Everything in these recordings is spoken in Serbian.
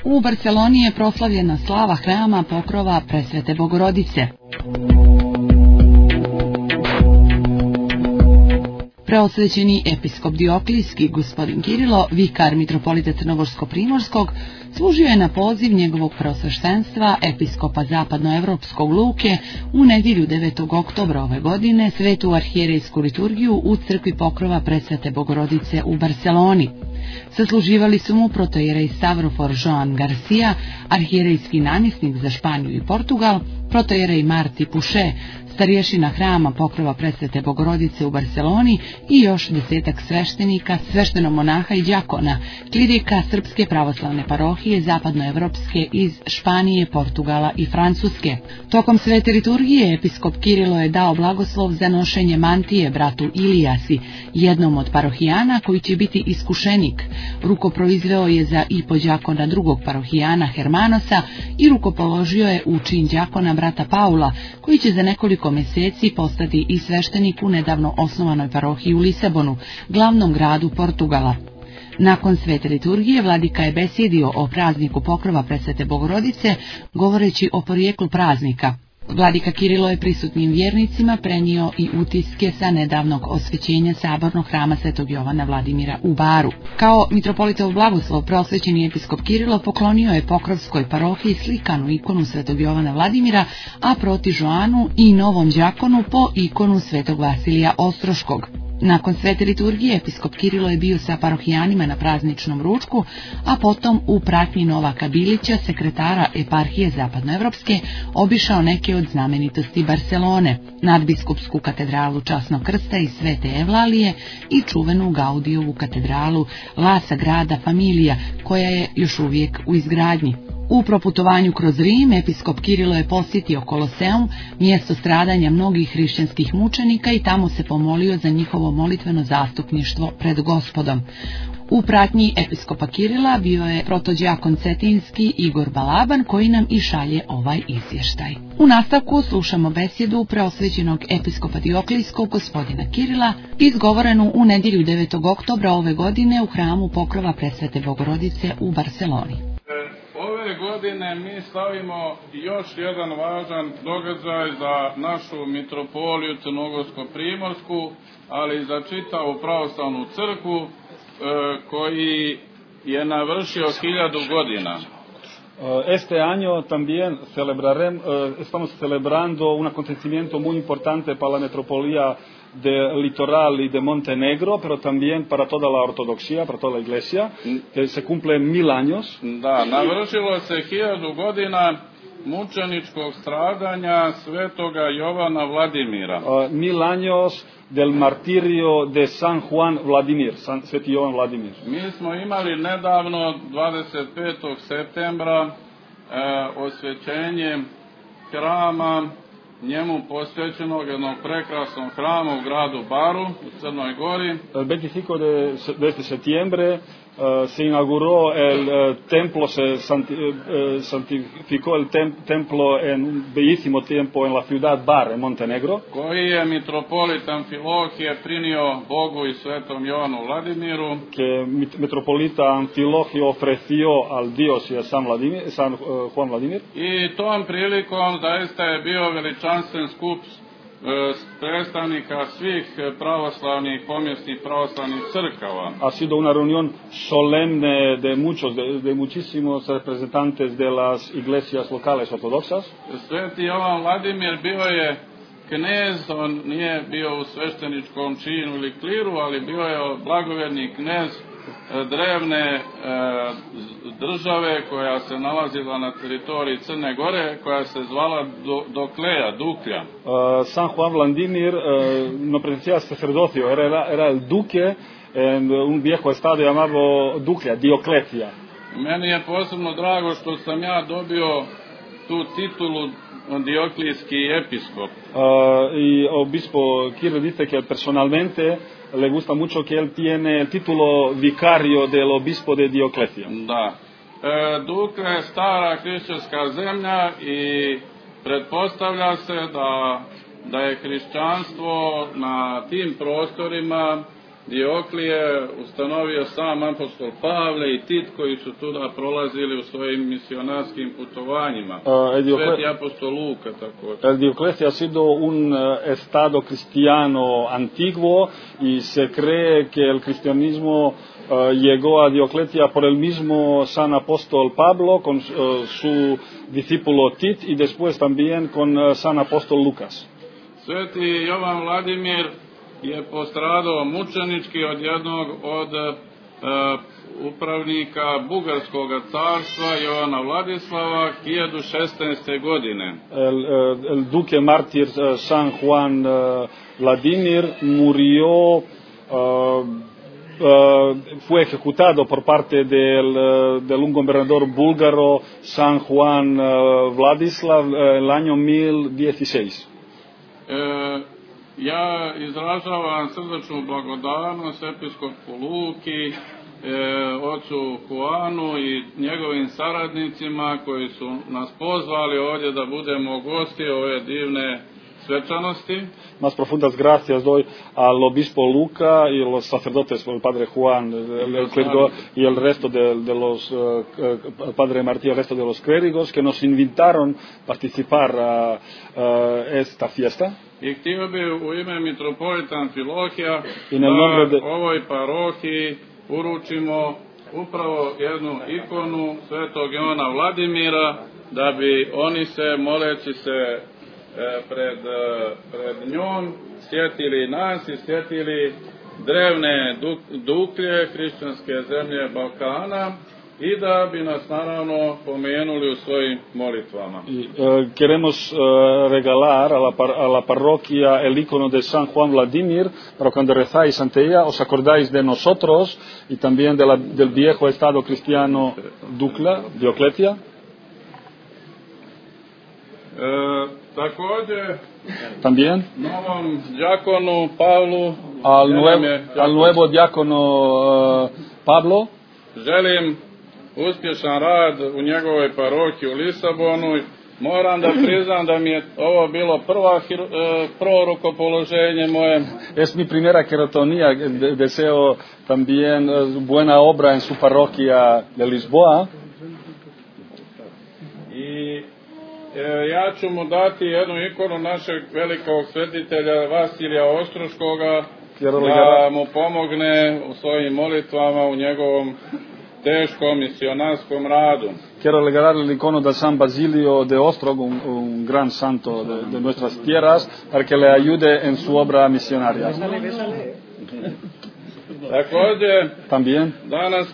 U Barceloni je proslavljena slava hrama pokrova Presvete Bogorodice. Preosvećeni episkop Dioklijski, gospodin Kirilo, vikar mitropolita Crnogorsko-Primorskog, služio je na poziv njegovog preosveštenstva, episkopa zapadnoevropskog Luke, u nedjelju 9. oktobra ove godine svetu arhijerejsku liturgiju u crkvi pokrova Presvete Bogorodice u Barceloni. Sasluživali su mu protojerej Stavrofor Joan Garcia, arhijerejski namjesnik za Španiju i Portugal, protojerej Marti Puše, starješina hrama pokrova Presvete Bogorodice u Barceloni i još 10 sveštenika, sveštenomonaha i đakona, klerika Srpske pravoslavne parohije zapadnoevropske iz Španije, Portugala i Francuske. Tokom svete liturgije episkop Kirilo je dao blagoslov za nošenje mantije bratu Ilijasi, jednom od parohijana koji će biti iskušenik. Rukoproizveo je za i pođakona drugog parohijana Hermanosa i rukopoložio je u čin đakona brata Paula, koji će za nekoliko mjeseci postati i sveštenik u nedavno osnovanoj parohiji u Lisabonu, glavnom gradu Portugala. Nakon svete liturgije vladika je besjedio o prazniku pokrova Presvete Bogorodice, govoreći o porijeklu praznika. Vladika Kirilo je prisutnim vjernicima prenio i utiske sa nedavnog osvećenja sabornog hrama Svetog Jovana Vladimira u Baru. Kao mitropolitov blagoslov preosvećeni episkop Kirilo poklonio je Pokrovskoj parohiji slikanu ikonu Svetog Jovana Vladimira, a proti Joanu i novom đakonu po ikonu Svetog Vasilija Ostroškog. Nakon svete liturgije episkop Kirilo je bio sa parohijanima na prazničnom ručku, a potom u pratnji Novaka Bilića, sekretara eparhije zapadnoevropske, obišao neke od znamenitosti Barcelone, nadbiskupsku katedralu Časnog krsta i Svete Evlalije i čuvenu Gaudijovu katedralu La Sagrada Familia, koja je još uvijek u izgradnji. U proputovanju kroz Rim episkop Kirilo je posjetio Koloseum, mjesto stradanja mnogih hrišćanskih mučenika, i tamo se pomolio za njihovo molitveno zastupništvo pred Gospodom. U pratnji episkopa Kirila bio je protođakon cetinski Igor Balaban, koji nam i šalje ovaj izvještaj. U nastavku slušamo besjedu preosvećenog episkopa Dioklijskog gospodina Kirila, izgovorenu u nedjelju 9. oktobra ove godine u hramu pokrova Presvete Bogorodice u Barceloni. Ove godine mi slavimo još jedan važan događaj za našu mitropoliju Crnogorsko-Primorsku, ali i za čitavu pravoslavnu crkvu, koji je navršio 1000 godina. Este año también estamos celebrando un acontecimiento muy importante para la metropolitana de Litoral y de Montenegro, pero también para toda la ortodoxia, para toda la iglesia, que se cumple 1000 años. Da, navršilo se 1000 godina mučeničkog stradanja svetoga Jovana Vladimira. 1000 años del martirio de San Juan Vladimir, Sveti Jovan Vladimir. Mi smo imali nedavno 25. septembra osvećenje hrama njemu posvećenog jednog prekrasnog hrama u gradu Baru u Crnoj Gori. El 25 de septiembre se inauguró el templo, se santificó el templo en un bellísimo tiempo en la ciudad Bar, en Montenegro. Koji je mitropolit Amfilohije prinio Bogu i svetom Jovanu Vladimiru. Que metropolita Amfilohije ofreció al Dios y a San Juan Vladimir. I tom prilikom zaista je bio veličanstven skup predstavnika svih pravoslavnih, pomjesnih pravoslavnih crkava. Ha sido una reunión solemne de muchísimos representantes de las iglesias locales ortodoxas. Sveti Jovan Vladimir bio je knez, on nije bio u svešteničkom činu ili kliru, ali bio je blagovjerni knez drevne države koja se nalazila na teritoriji Crne Gore, koja se zvala Duklja. San Juan Vladimir no pertenecía al sacerdocio, era el duque en un viejo estado llamado Duklja, Dioklecija. Meni je posebno drago što sam ja dobio tu titulu dioklijski episkop. Y obispo Kirilo dice que personalmente le gusta mucho que él tiene el título vicario del obispo de Dioklecija. Da. Duklja je stara hrišćanska zemlja i pretpostavlja se da je hrišćanstvo na tim prostorima Dioklije ustanovio sam apostol Pavle i Tit koji su tuda prolazili u svojim misionarskim putovanjima. Sveti apostol Luka također. El Dioclezia ha sido un estado cristiano antiguo y se cree que el cristianismo llegó a Diocletia por el mismo San Apóstol Pablo con su discípulo Tit y después también con San Apóstol Lucas. Sveti Jovan Vladimir je postradao mučenički od jednog od upravnika Bugarskog carstva Jovana Vladislava 1016. godine. El duque mártir San Juan Vladimir murió, fue ejecutado por parte del un gobernador búlgaro San Juan Vladislav el año 1016. Ja izražavam srdačnu blagodarnost episkopu Luki, ocu Juanu i njegovim saradnicima koji su nas pozvali ovdje da budemo gosti ove divne svečanosti. Más profundas gracias doy al obispo Luca y los sacerdotes, el padre Juan y el resto de los padre Martí y el resto de los clérigos que nos invitaron a participar a esta fiesta. I htio bi u ime mitropolita Amfilohija da ovoj parohiji uručimo upravo jednu ikonu svetog Jovana Vladimira, da bi oni se, moleći se pred njom, sjetili nas i sjetili drevne duklje hrišćanske zemlje Balkana i da bi nas naravno pomenuli u svojim molitvama. Queremos regalar a la parroquia el icono de San Juan Vladimir, para cuando rezáis ante ella os acordáis de nosotros y también del viejo estado cristiano Diocletia. Također, también novom diakonu Pavlu, al nuevo diácono Pablo, želim uspješan rad u njegovoj parohiji u Lisabonu. Moram da priznam da mi je ovo bilo prvo rukopoloženje moje. Es mi primera queratonía, deseo también buena obra en su parroquia de Lisboa. I ja ću mu dati jednu ikonu našeg velikog svetitelja Vasilija Ostroškoga, da mu pomogne u svojim molitvama u njegovom teškom misionarskom radu. Quiero regalarle el icono de San Basilio de Ostrog, un gran santo de nuestras tierras, para que le ayude en su obra misionaria. Također, también danas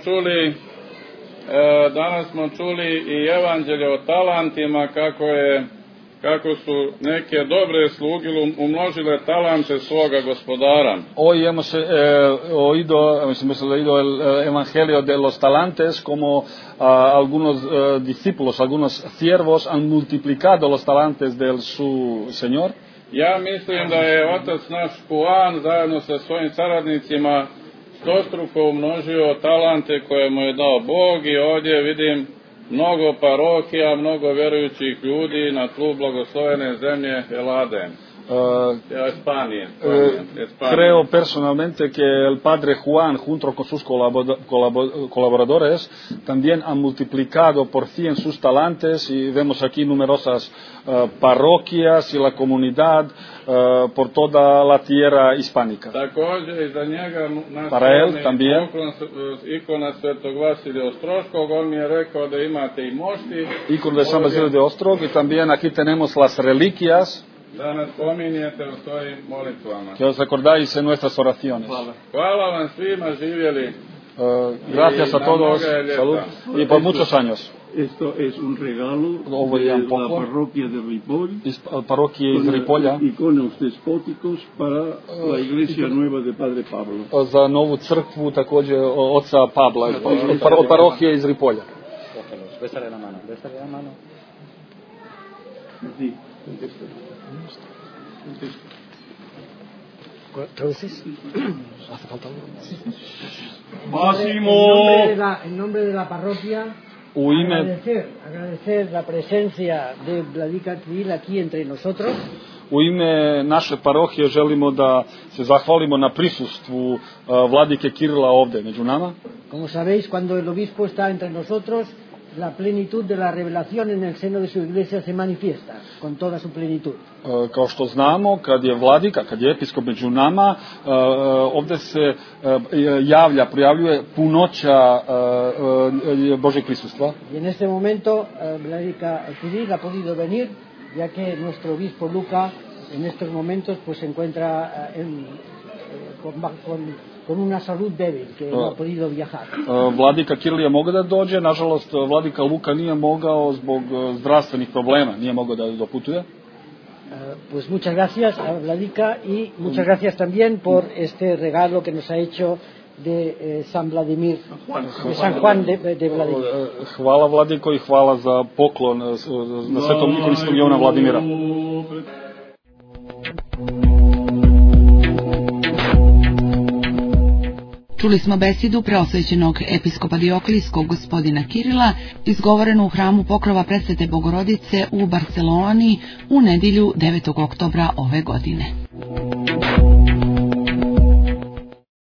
smo čuli i evanđelje o talentima, kako su neke dobre sluge umnožile talente svoga gospodara. Hoy hemos leído el evangelio de los talentos, como algunos discípulos, algunos siervos han multiplicado los talentos de su Señor. Ja mislim da je otac naš Juan zajedno sa svojim saradnicima stostruko umnožio talente koje mu je dao Bog i ovdje vidim mnogo parohija, mnogo vjerujućih ljudi na tlu blagoslovene zemlje Elade. España. Creo personalmente que el padre Juan, junto con sus colaboradores, también han multiplicado por 100 sus talentos y vemos aquí numerosas parroquias y la comunidad por toda la tierra hispánica. Para él también, ikona svetog Vasilija Ostroškog, on mi je rekao da imate i mošti. Icono de San Basilio de Ostrog, y también aquí tenemos las reliquias. Da nas pominjete u svojim molitvama. Que os recordáis en nuestras oraciones. Hvala vam svima, živjeli. Gracias a todos, salud, y por muchos años. Esto es un regalo de la parroquia de Ripoll, iconos despóticos para la iglesia nueva de Padre Pablo. Za novu crkvu također oca Pavla, od parohije iz Ripolja. Bésale la mano. Sí. ¿Traduces? ¿Hace falta algo? Máximo. En nombre de la parroquia, agradecer la presencia de Vladika Kvil aquí entre nosotros. U ime naše parohije želimo da se zahvalimo na prisustvu vladike Kirila ovde među nama. Como sabéis, cuando el obispo está entre nosotros, la plenitud de la revelación en el seno de su iglesia se manifiesta con toda su plenitud. Kao što znamo, kad je vladika, kad je episkop među nama, ovde se projavljuje punoća Božeg prisustva. Y en este momento, Vladika Kiril ha podido venir, ya que nuestro obispo Luca en estos momentos pues se encuentra con una salud débil, que no ha podido viajar. Vladika Kiril je mogao da dođe, nažalost vladika Luka nije mogao zbog zdravstvenih problema, nije mogao da doputuje. Pues muchas gracias a Vladika y muchas gracias también por este regalo que nos ha hecho de San Vladimir, de San Juan de Vladimir. Hvala Vladiko i hvala za poklon na svetom ikoni Svetog Jovana Vladimira. Čuli smo besedu preosvećenog episkopa Dioklijskog gospodina Kirila, izgovorenu u hramu Pokrova Presvete Bogorodice u Barceloni u nedjelju 9. oktobra ove godine.